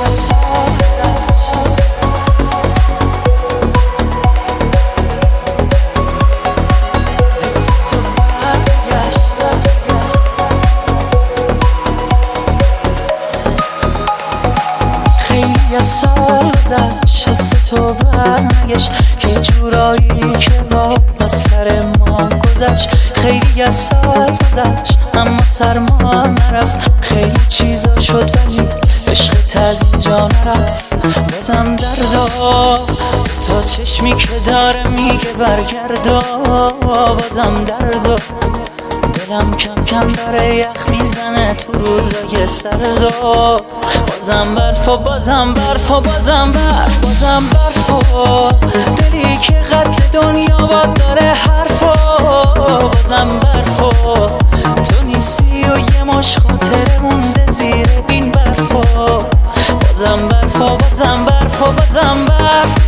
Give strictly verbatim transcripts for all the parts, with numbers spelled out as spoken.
یه سال گذشت حس تو برنگشت یه جورایی که با سر ما گذشت. خیلی یه سال گذشت اما سرما نرفت، خیلی چیزا شد ولی عشقت از اینجا نرفت. بازم دردا تا چشمی که داره میگه برگردا، بازم دردا دلم کم کم داره یخ میزنه تو روزای سردا. بازم برف و بازم برف و بازم برف بازم برف و دلی که قد دنیا با داره حرف و بازم برف و تو نیستی و یه مش خاطره مونده زیر این برف و بازم برف و بازم برف و بازم برف.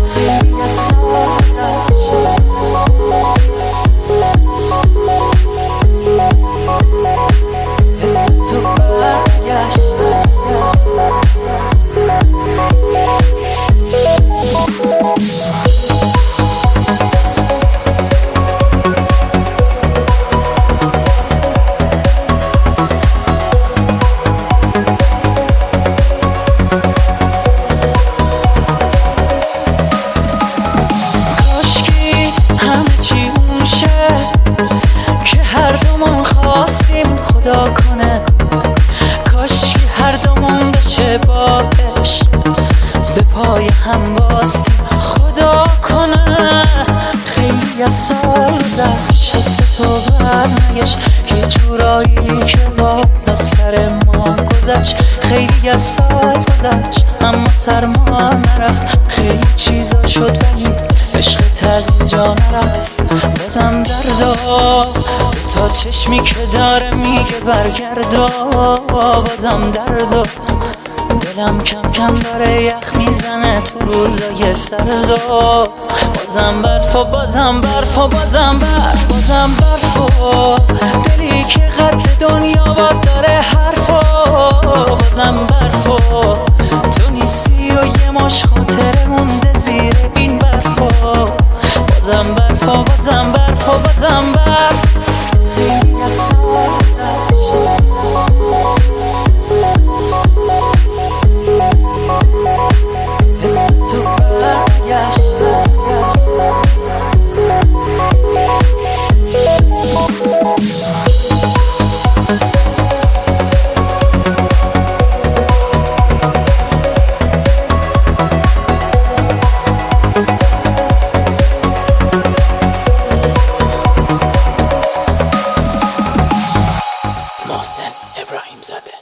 حس تو برگشت خدا کنه، کاشکی هر دومون بشه با عشق به پای هم باستیم خدا کنه. خیلی از سال گذشت حس تو برنگشت یه جورایی که با سر ما گذشت. خیلی از سال گذشت اما سرما نرفت، خیلی چیزا شد ولی عشقت از اینجا نرفت. بازم دردا تا چشمی که داره میگه برگردا، بازم دردا دلم کم کم داره یخ میزنه تو روزای سردا. بازم برف و بازم برف و بازم برف بازم برف و دلی که قد دنیا با داره حرف و بازم برف و تو نیستی و یه مش خاطره مونده زیر این برف و بازم برف و بازم برف و بازم برف. حس تو برگشت محسن ابراهیم زاده.